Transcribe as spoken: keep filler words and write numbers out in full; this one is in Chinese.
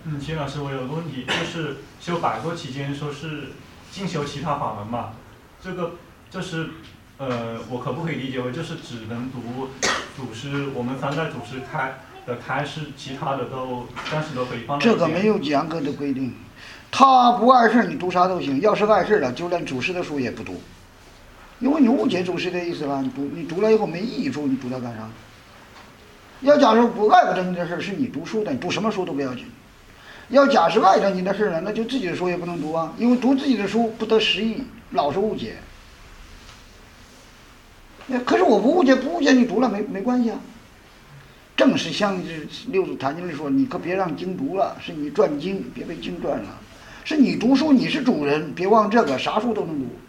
嗯，秦老师，我有个问题，就是修百多期间说是精修其他法门嘛，这个就是呃，我可不可以理解为就是只能读祖师我们三代祖师开的开示，其他的都暂时都可以放在这个没有严格的规定，他不碍事你读啥都行，要是碍事了，就连祖师的书也不读，因为你误解祖师的意思了，你读你读了以后没意义处，你读它干啥？要假如不碍不着你的事，是你读书的，你读什么书都不要紧。要假设碍着你的事了，那就自己的书也不能读啊，因为读自己的书不得实意，老是误解。可是我不误解，不误解你读了没没关系啊。正是像六祖坛经里说，你可别让经读了，是你转经，别被经转了。是你读书，你是主人，别忘这个，啥书都能读。